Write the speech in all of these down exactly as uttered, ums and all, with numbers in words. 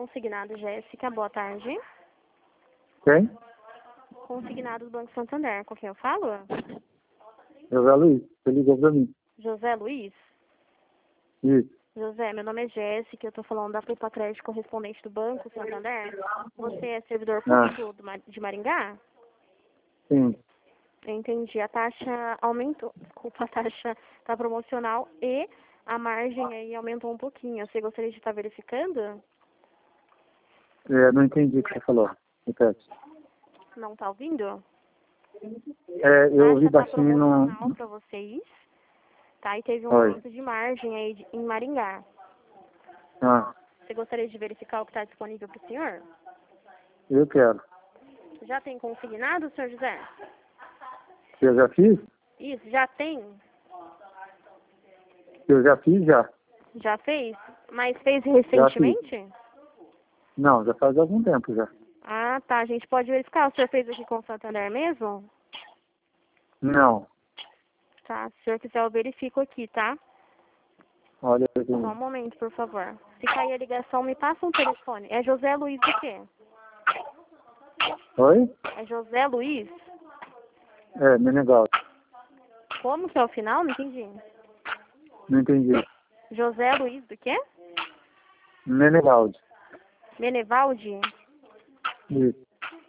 Consignado, Jéssica, boa tarde. Quem? Consignado do Banco Santander, com quem eu falo? José Luiz, você ligou pra mim. José Luiz? Isso. José, meu nome é Jéssica, eu tô falando da Poupa Crédito correspondente do Banco Santander. Você é servidor público do Ma- de Maringá? Sim. Entendi. A taxa aumentou, desculpa, a taxa tá promocional e a margem aí aumentou um pouquinho. Você gostaria de estar verificando? É, não entendi o que você falou. Repete. Não tá ouvindo? É, eu ouvi A taxa tá baixinho no... promocional para vocês, tá? E teve um Oi. aumento de margem aí de- em Maringá. Ah, Você gostaria de verificar o que está disponível para o senhor? eu quero. Já tem consignado, senhor José? Eu já fiz? Isso, já tem? Eu já fiz, já. Já fez? Mas fez recentemente? Não, já faz algum tempo já. Ah, tá. A gente pode verificar. O senhor fez aqui com o Santander mesmo? Não. Tá. Se o senhor quiser, eu verifico aqui, tá? Olha aqui. Só um momento, por favor. Se cair a ligação, me passa um telefone. É José Luiz do quê? Oi? É José Luiz? É, Menegal. Como que é o final? Não entendi. Não entendi. José Luiz do quê? Menegaldi. Menevaldi? Isso.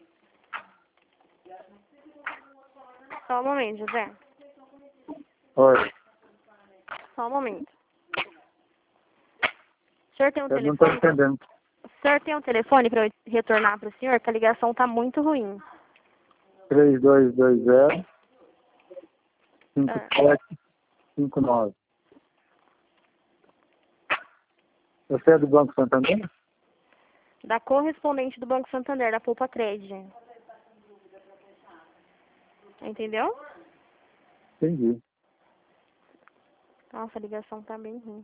Só um momento, José. Oi. Só um momento. O senhor tem um Eu não estou telefone? entendendo. O senhor tem um telefone para eu retornar para o senhor? Que a ligação está muito ruim. três dois dois zero, cinco Ah, sete cinco nove. Você é do Banco Santander? da correspondente do Banco Santander, da Poupa Crédito. Entendeu? Entendi. Nossa, a ligação está bem ruim.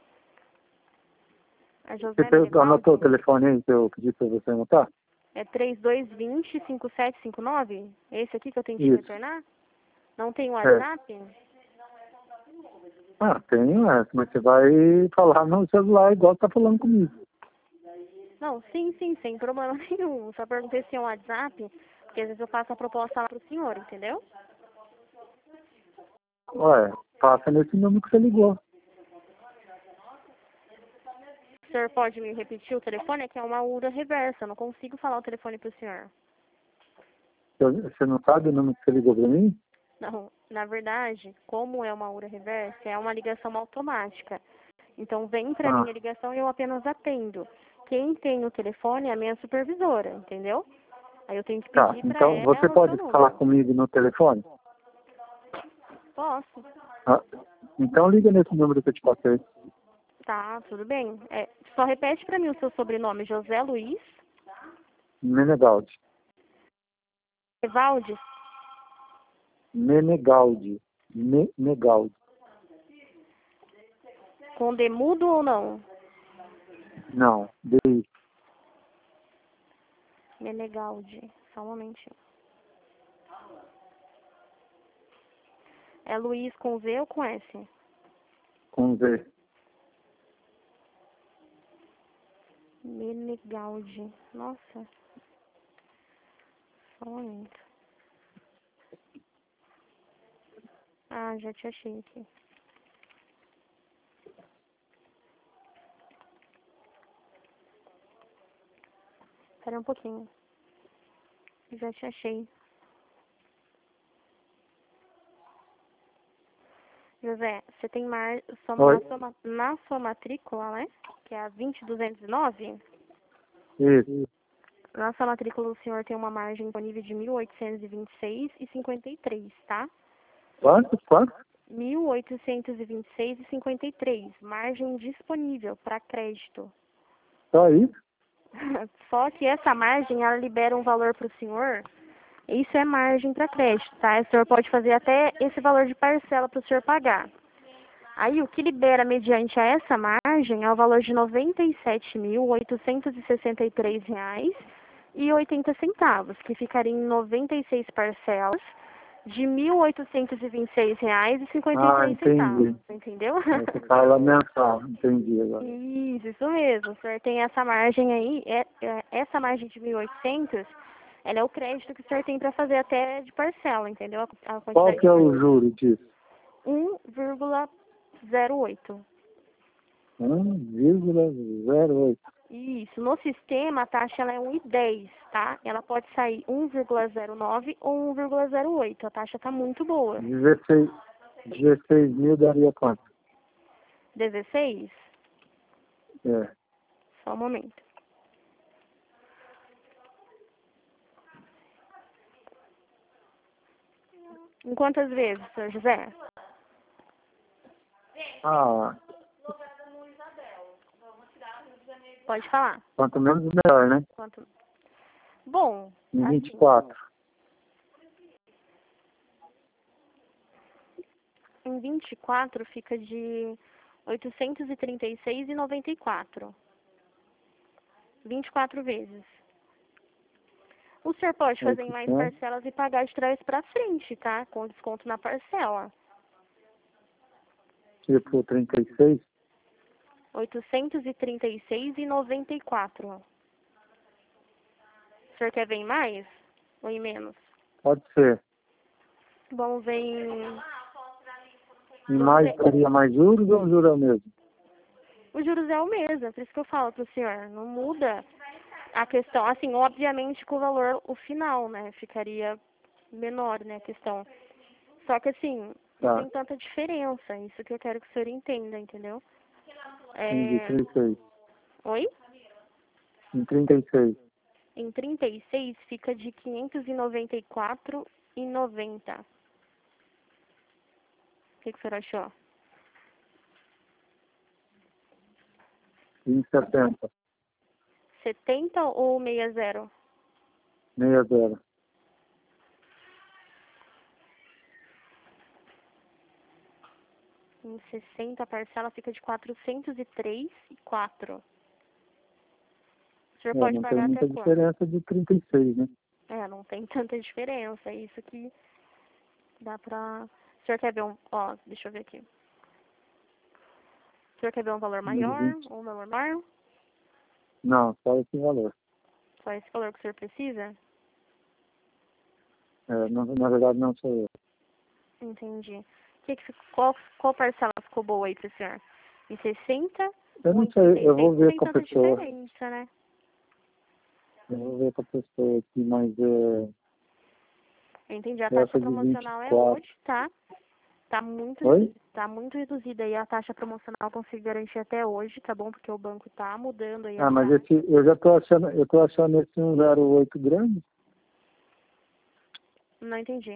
A Você José fez- anotou o Menevaldi telefone aí que eu pedi para você anotar? é três dois dois zero, cinco sete cinco nove? É esse aqui que eu tenho que Isso. retornar? Não tem o É. WhatsApp? Ah, tem, é, mas você vai falar no celular igual você tá falando comigo. Não, sim, sim, sem problema nenhum. Só perguntei se é um WhatsApp, porque às vezes eu faço a proposta lá pro senhor, entendeu? Ué, passa nesse número que você ligou. O senhor pode me repetir o telefone? É que é uma URA reversa, eu não consigo falar o telefone pro senhor. Eu- Você não sabe o número que você ligou para mim? Não, na verdade, como é uma URA reversa, é uma ligação automática. Então vem pra Ah, mim a ligação e eu apenas atendo. Quem tem o telefone é a minha supervisora, entendeu? Aí eu tenho que tá. pedir pra Então você ela o seu pode falar número. comigo no telefone? Posso? Ah, então liga nesse número que eu te passei. Tá, tudo bem. É, só repete pra mim o seu sobrenome, José Luiz Menegaldi. Evaldi. Menegaldi. Menegaldi. Com demudo ou não? Não, D. Menegaldi. Só um momentinho. É Luiz com Z ou com S? com Z. Menegaldi. Nossa. Só um momento. Ah, já te achei aqui. Espera um pouquinho. Já te achei. José, você tem mar... sua- Oi? na, sua, ma- na sua matrícula, né? Que é a vinte duzentos e nove. Isso. Na sua matrícula o senhor tem uma margem disponível de mil oitocentos e vinte e seis e cinquenta e três, tá? Quanto? Quanto? mil oitocentos e vinte e seis e cinquenta e três. Margem disponível para crédito. Só isso? Só que essa margem, ela libera um valor para o senhor. Isso é margem para crédito, tá? O senhor pode fazer até esse valor de parcela para o senhor pagar. Aí, o que libera mediante a essa margem é o valor de noventa e sete mil oitocentos e sessenta e três reais e oitenta centavos, que ficaria em noventa e seis parcelas de mil oitocentos e vinte e seis reais e cinquenta e Ah, três centavos, entendi. entendeu? Você fala mensal, entendi agora. Isso, isso mesmo. O senhor tem essa margem aí, é, é, essa margem de mil e oitocentos, ela é o crédito que o senhor tem para fazer até de parcela, entendeu? A, a Qual quantidade que é o juro disso? um vírgula zero oito. um vírgula zero oito. Isso, no sistema a taxa ela é um e dez, tá? Ela pode sair um vírgula zero nove ou um vírgula zero oito. A taxa tá muito boa. dezesseis, dezesseis mil daria quanto? dezesseis? É. Só um momento. Em quantas vezes, senhor José? Ah, Pode falar. quanto menos melhor, né? Quanto... Bom, Em assim, vinte e quatro. em vinte e quatro fica de oitocentos e trinta e seis reais e noventa e quatro. vinte e quatro vezes. O senhor pode fazer em mais oitocentos. parcelas e pagar de trás para frente, tá? Com desconto na parcela. Tipo trinta e seis. oitocentos e trinta e seis reais e noventa e quatro. O senhor quer ver em mais ou em menos? Pode ser. Vamos ver em... E mais daria mais juros ou o juro é o mesmo? O juros é o mesmo, é por isso que eu falo pro senhor. Não muda a questão. Assim, obviamente com o valor, o final, né? Ficaria menor, né, a questão. Só que assim, não Tá. tem tanta diferença. Isso que eu quero que o senhor entenda, entendeu? Entendi, É... trinta e seis. Oi? Em trinta e seis. Em trinta e seis fica de quinhentos e noventa e quatro reais e noventa centavos. O que, que o senhor achou? Em setenta. setenta ou sessenta? sessenta. Em sessenta a parcela fica de quatrocentos e três reais e quatro centavos. O senhor É, pode não tem pagar até muita quando? diferença de trinta e seis, né? É, não tem tanta diferença. É isso que dá pra... O senhor quer ver um... Ó, deixa eu ver aqui. O senhor quer ver um valor Nos maior vinte. ou um valor maior? Não, só esse valor. Só esse valor que o senhor precisa? É, não, na verdade não sou eu. Entendi. Que que, fica- qual, qual parcela ficou boa aí pro senhor? Em sessenta Eu ou não em sei, trinta e eu seis? vou Não ver tem com a tanta pessoa. diferença, né? Eu vou ver com a pessoa aqui, mas é, Eu entendi. A taxa essa de vinte e promocional é quatro. hoje, tá? Tá muito, Oi? tá muito reduzida aí a taxa promocional, eu consigo garantir até hoje, tá bom? Porque o banco tá mudando aí a Ah, mas taxa. esse, eu já tô achando, eu tô achando esse um zero oito grande. Não entendi.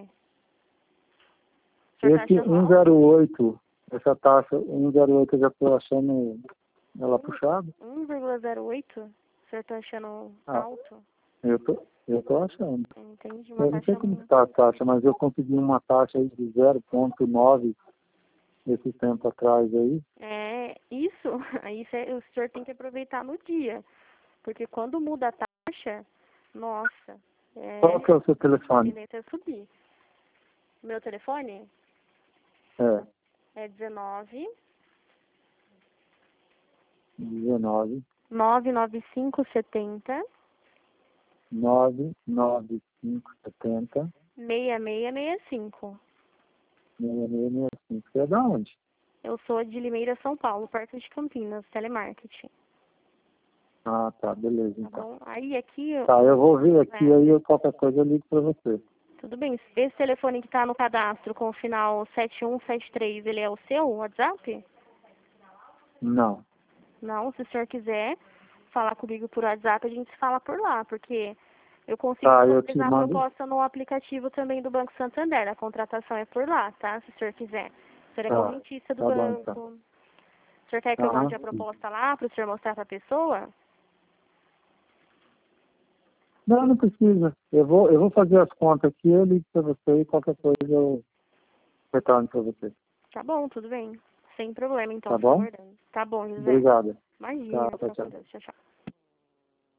O senhor tá Esse achando alto? um zero oito, essa taxa um zero oito eu já tô achando ela puxada. um vírgula zero oito? O senhor tá achando Ah, alto? eu tô, eu tô achando. Entendi, uma Eu não sei taxa... como está a taxa, mas eu consegui uma taxa aí de zero vírgula nove esse tempo atrás aí. É, isso, aí cê- o senhor tem que aproveitar no dia. Porque quando muda a taxa, nossa, Qual é, que é o seu a telefone? tendência é subir. Meu telefone É, é dezenove, dezenove, nove nove cinco setenta, nove nove cinco setenta, seis seis seis cinco. seis seis seis cinco. Você é da onde? Eu sou de Limeira, São Paulo, perto de Campinas, telemarketing. Ah, tá, beleza, Tá então. bom? Aí aqui, eu- Tá, eu vou ver aqui, é, aí eu, qualquer coisa eu ligo pra você. tudo bem. Esse telefone que tá no cadastro com o final sete um sete três, ele é o seu WhatsApp? Não. Não, se o senhor quiser falar comigo por WhatsApp, a gente se fala por lá, porque eu consigo Tá, eu te visualizar a mando. proposta no aplicativo também do Banco Santander. A contratação é por lá, tá? Se o senhor quiser. O senhor é Tá, correntista do tá bom, banco. então. O senhor quer que eu Aham. mande a proposta lá para o senhor mostrar para a pessoa? Não, não precisa. Eu vou, eu vou fazer as contas aqui, eu ligo pra você e qualquer coisa eu retorno pra você. Tá bom, tudo bem. Sem problema, então, Tá fica bom? aguardando. Tá bom, José. Obrigado. Imagina, Tá, tchau, fica com tchau. Deus. Tchau, tchau.